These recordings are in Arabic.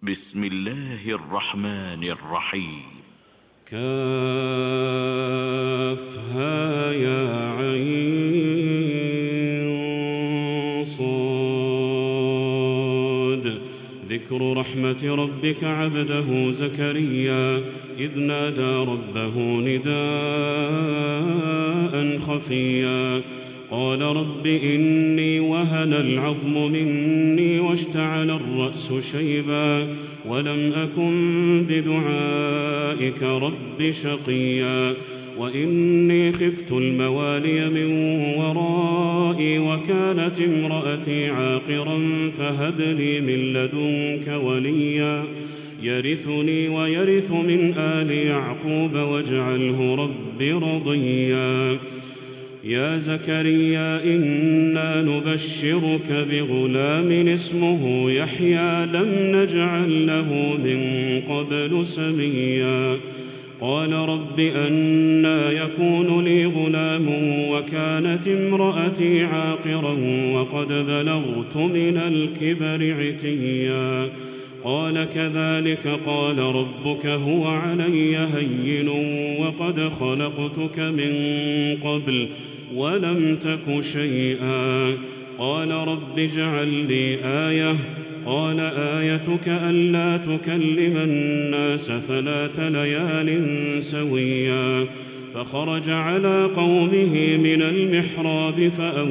بسم الله الرحمن الرحيم. كافها يا عين صاد. ذكر رحمة ربك عبده زكريا إذ نادى ربه نداء خفيا قال رب إني وهن العظم مني واشتعل الرأس شيبا ولم أكن بدعائك رب شقيا وإني خفت الموالي من ورائي وكانت امرأتي عاقرا فهب لي من لدنك وليا يرثني ويرث من آل يعقوب واجعله رب رضيا يا زكريا إنا نبشرك بغلام اسمه يحيى لم نجعل له من قبل سميا قال رب أنى يكون لي غلام وكانت امرأتي عاقرا وقد بلغت من الكبر عتيا قال كذلك قال ربك هو علي هين وقد خلقتك من قبل ولم تك شيئا قال رب اجعل لي آية قال آيتك ألا تكلم الناس 3 ليال سويا فخرج على قومه من المحراب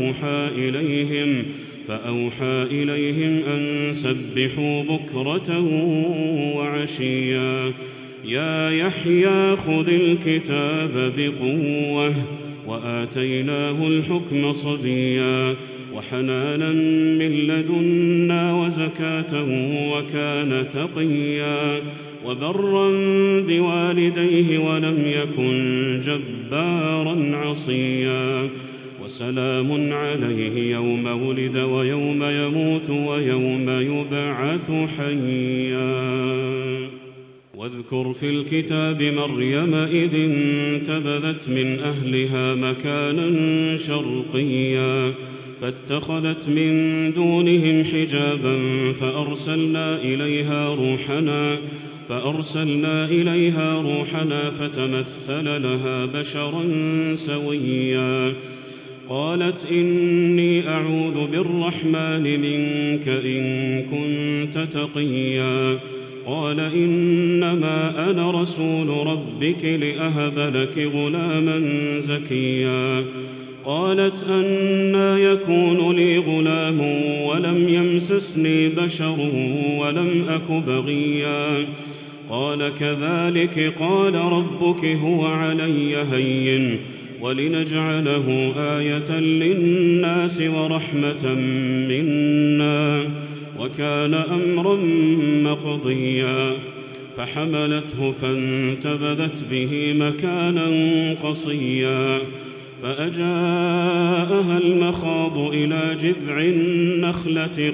فأوحى إليهم أن سبحوا بكرة وعشيا يا يحيى خذ الكتاب بقوة وآتيناه الحكم صبيا وحنانا من لدنا وزكاة وكان تقيا وبرا بوالديه ولم يكن جبارا عصيا وسلام عليه يوم ولد ويوم يموت ويوم يبعث حيا واذكر في الكتاب مريم إذ انتبذت من أهلها مكانا شرقيا فاتخذت من دونهم حجابا فأرسلنا إليها روحنا فتمثل لها بشرا سويا قالت إني أعوذ بالرحمن منك إن كنت تقيا قال إنما أنا رسول ربك لأهب لك غلاما زكيا قالت أنى يكون لي غلام ولم يمسسني بشر ولم أك بغيا قال كذلك قال ربك هو علي هين ولنجعله آية للناس ورحمة منا وكان أمرا مقضيا فحملته فانتبذت به مكانا قصيا فأجاءها المخاض إلى جذع النخلة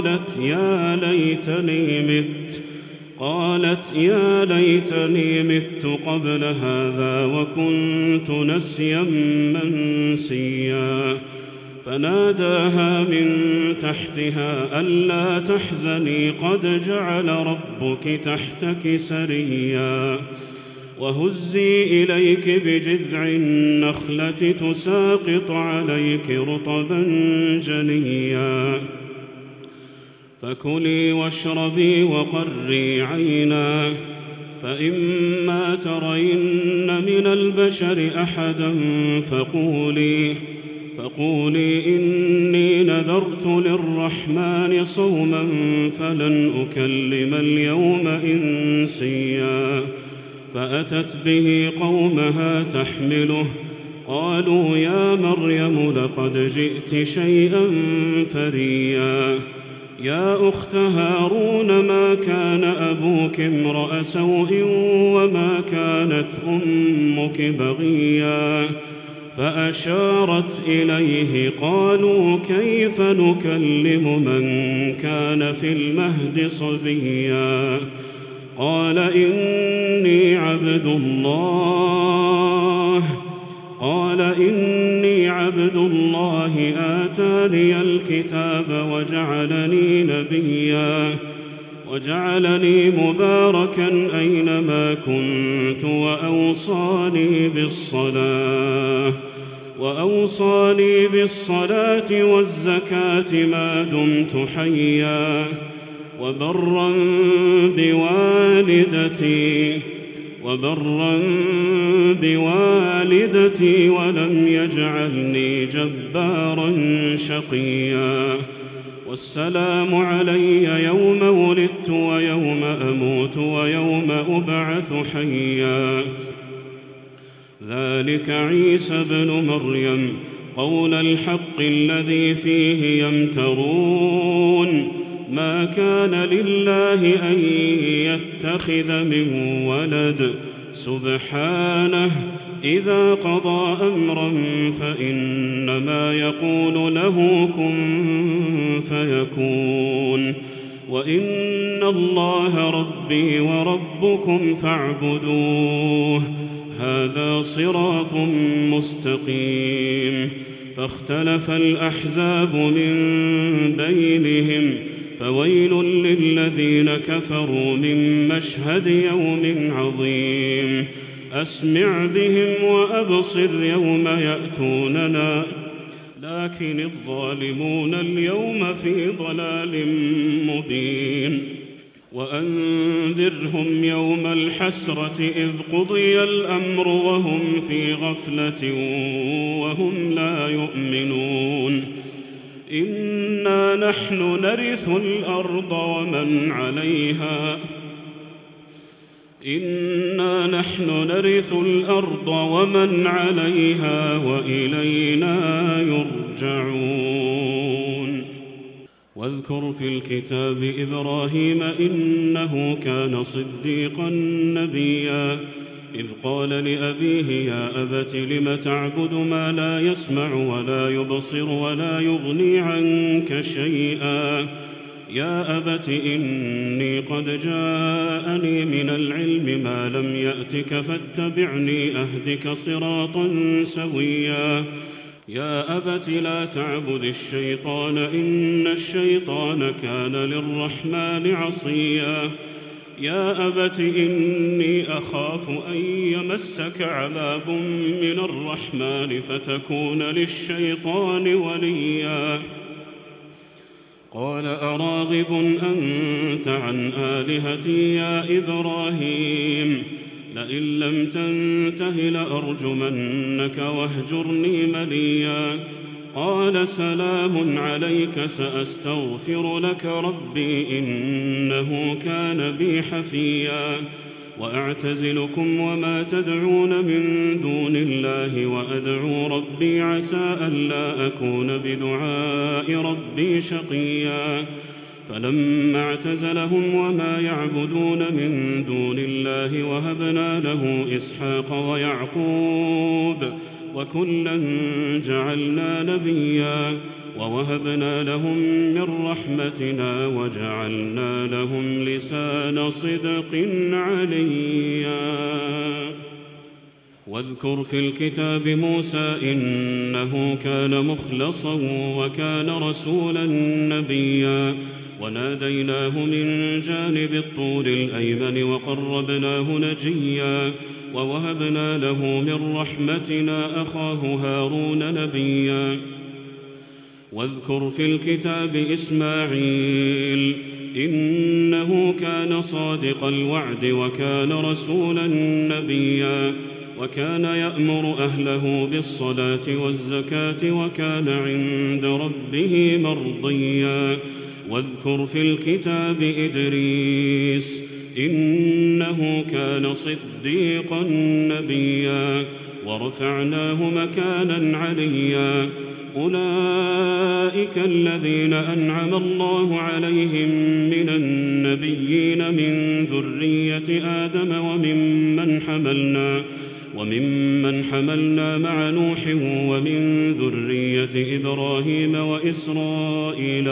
قالت يا ليتني مت قبل هذا وكنت نسيا منسيا فناداها من تحتها ألا تحزني قد جعل ربك تحتك سريا وهزي إليك بجذع النخلة تساقط عليك رطبا جنيا فكلي واشربي وقري عينا فإما ترين من البشر أحدا فقولي إني نذرت للرحمن صوما فلن أكلم اليوم إنسيا فأتت به قومها تحمله قالوا يا مريم لقد جئت شيئا فريا يا أخت هارون ما كان أبوك امرأ سوء وما كانت أمك بغيا فأشارت إليه قالوا كيف نكلم من كان في المهد صبيا قال إني عبد الله آتاني الكتاب وجعلني نبيا وجعلني مباركا أينما كنت وأوصاني بالصلاة والزكاة ما دمت حيا وبرا بوالدتي ولم يجعلني جبارا شقيا والسلام علي يوم ولدت ويوم أموت ويوم أبعث حيا ذلك عيسى بن مريم قول الحق الذي فيه يمترون ما كان لله أن يتخذ من ولد سبحانه إذا قضى أمرا فإنما يقول له كن فيكون وإن الله ربي وربكم فاعبدوه هذا صراط مستقيم فاختلف الأحزاب من بينهم فويل للذين كفروا من مشهد يوم عظيم أسمع بهم وأبصر يوم يأتوننا لكن الظالمون اليوم في ضلال مبين وأنذرهم يوم الحسرة إذ قضي الأمر وهم في غفلة وهم لا يؤمنون إنا نحن نرث الأرض ومن عليها وإلينا يرجعون واذكر في الكتاب إبراهيم إنه كان صديقا نبيا إذ قال لأبيه يا أبت لم تعبد ما لا يسمع ولا يبصر ولا يغني عنك شيئا يا أبت إني قد جاءني من العلم ما لم يأتك فاتبعني أهدك صراطا سويا يا أبت لا تعبد الشيطان إن الشيطان كان للرحمن عصيا يا أبت إني أخاف أن يمسك عذاب من الرحمن فتكون للشيطان وليا قال أراغب أنت عن آلهتي يا إبراهيم لئن لم تنته لأرجمنك واهجرني مليا قال سلام عليك سأستغفر لك ربي إنه كان بي حفيا وأعتزلكم وما تدعون من دون الله وأدعو ربي عسى ألا أكون بدعاء ربي شقيا فلما اعتزلهم وما يعبدون من دون الله وهبنا له إسحاق ويعقوب وكلا جعلنا نبيا ووهبنا لهم من رحمتنا وجعلنا لهم لسان صدق عليا واذكر في الكتاب موسى إنه كان مخلصا وكان رسولا نبيا وناديناه من جانب الطور الأيمن وقربناه نجيا ووهبنا له من رحمتنا أخاه هارون نبيا واذكر في الكتاب إسماعيل إنه كان صادق الوعد وكان رسولا نبيا وكان يأمر أهله بالصلاة والزكاة وكان عند ربه مرضيا واذكر في الكتاب إدريس إنه كان صديقا نبيا ورفعناه مكانا عليا أولئك الذين أنعم الله عليهم من النبيين من ذرية آدم وممن حملنا مع نوح ومن ذرية إبراهيم وإسرائيل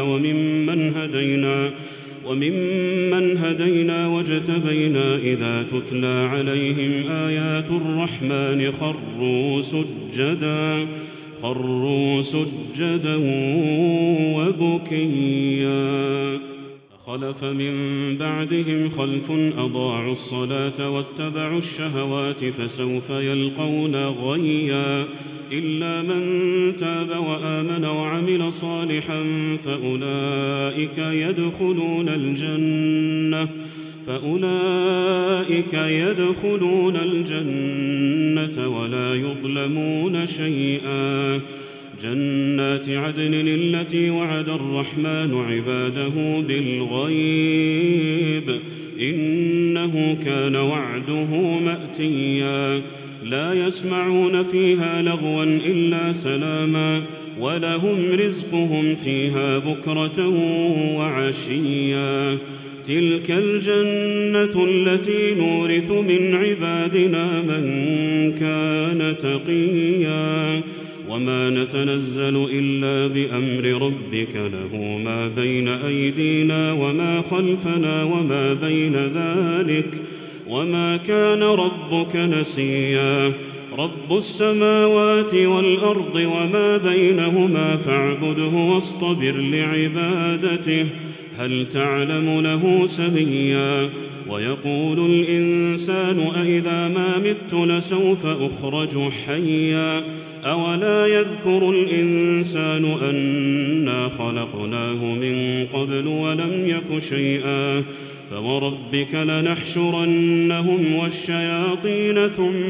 وممن هدينا واجتبينا إذا تتلى عليهم آيات الرحمن خروا سجدا وبكيا فخلف من بعدهم خلف أضاعوا الصلاة واتبعوا الشهوات فسوف يلقون غيا إلا من تاب وآمن وعمل صالحا فأولئك يدخلون الجنة ولا يظلمون شيئا. جنات عدن التي وعد الرحمن عباده بالغيب إنه كان وعده مأتيا. لا يسمعون فيها لغوا إلا سلاما ولهم رزقهم فيها بكرة وعشيا. تلك الجنة التي نورث من عبادنا من كان تقيا. وما نتنزل إلا بأمر ربك له ما بين أيدينا وما خلفنا وما بين ذلك وما كان ربك نسيا. رب السماوات والأرض وما بينهما فاعبده واصطبر لعبادته هل تعلم له سميا. ويقول الإنسان أإذا ما مت لسوف أخرج حيا. أولا يذكر الإنسان أنا خلقناه من قبل ولم يك شيئا. فوربك لنحشرنهم والشياطين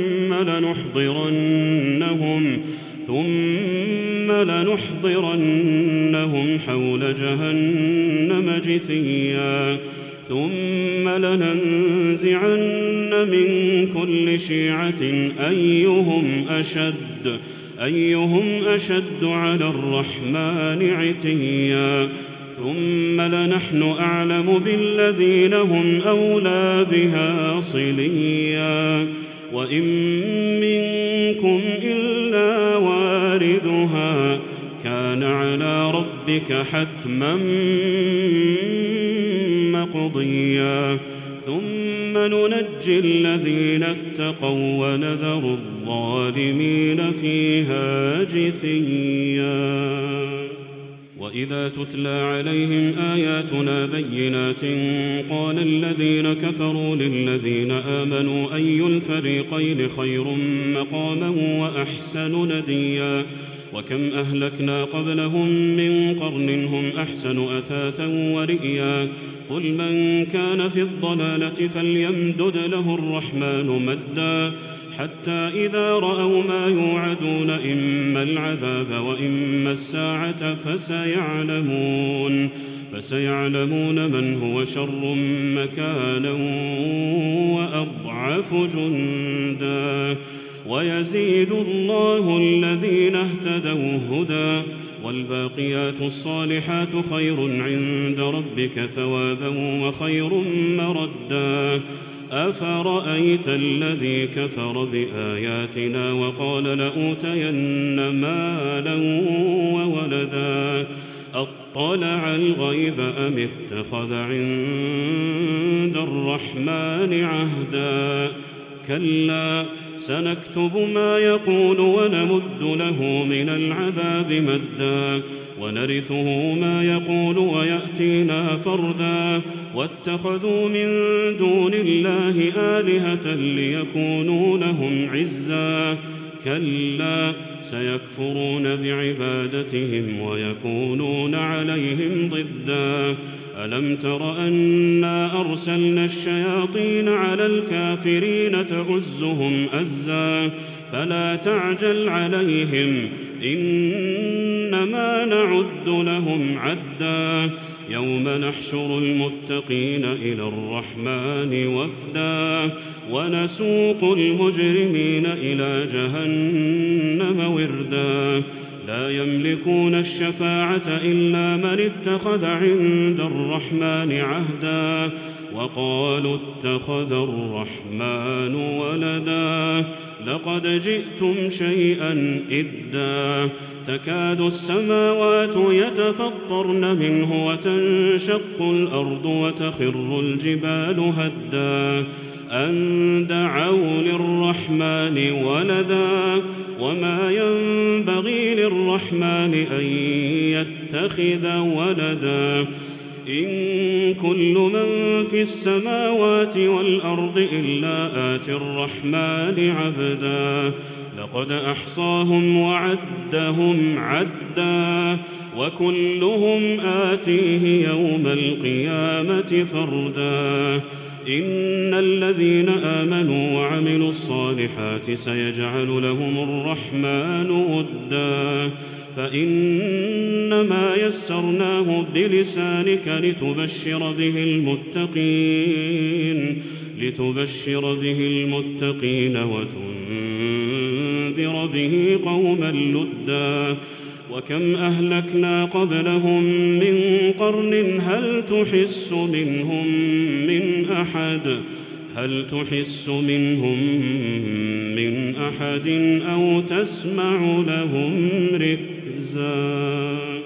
ثم لنحضرنهم حول جهنم جثيا. ثم لننزعن من كل شيعة أيهم أشد على الرحمن عتيا. ثم لنحن أعلم بالذين هم أولى بها صليا. وإن منكم إلا واردها كان على ربك حتما مقضيا. ثم ننجي الذين اتقوا ونذر الظالمين فيها جثيا. وإذا تتلى عليهم آياتنا بينات قال الذين كفروا للذين آمنوا أي الفريقين خير مقاما وأحسن نديا. وكم أهلكنا قبلهم من قرن هم أحسن أثاثا ورئيا. قل من كان في الضلالة فليمدد له الرحمن مدا حتى إذا رأوا ما يوعدون إما العذاب وإما الساعة فسيعلمون من هو شر مكانا وأضعف جندا. ويزيد الله الذين اهتدوا هدى والباقيات الصالحات خير عند ربك ثوابا وخير مردا. أفرأيت الذي كفر بآياتنا وقال لأوتين مالا وولدا أطلع الغيب أم اتخذ عند الرحمن عهدا. كلا سنكتب ما يقول ونمد له من العذاب مدا ونرثه ما يقول ويأتينا فردا. واتخذوا من دون الله آلهة ليكونوا لهم عزا. كلا سيكفرون بعبادتهم ويكونون عليهم ضدا. ألم تر أنا أرسلنا الشياطين على الكافرين تعزهم أزا فلا تعجل عليهم إنما نعد لهم عدا. يوم نحشر المتقين إلى الرحمن وفدا ونسوق المجرمين إلى جهنم وردا. لا يملكون الشفاعة إلا من اتخذ عند الرحمن عهدا وقالوا اتخذ الرحمن ولدا لقد جئتم شيئا إدا. تكاد السماوات يتفطرن منه وتنشق الأرض وتخر الجبال هدا أن دعوا للرحمن ولدا وما ينبغي للرحمن أن يتخذ ولدا إن كل من في السماوات والأرض إلا آتي الرحمن عبدا لقد أحصاهم وعدهم عدا وكلهم آتيه يوم القيامة فردا إن الذين آمنوا وعملوا الصالحات سيجعل لهم الرحمن ودا فإنما يسرناه بلسانك لتبشر به المتقين وتنذر به قوما لدا وكم أهلكنا قبلهم من قرن هل تحس منهم من أحد أو تسمع لهم ركزا.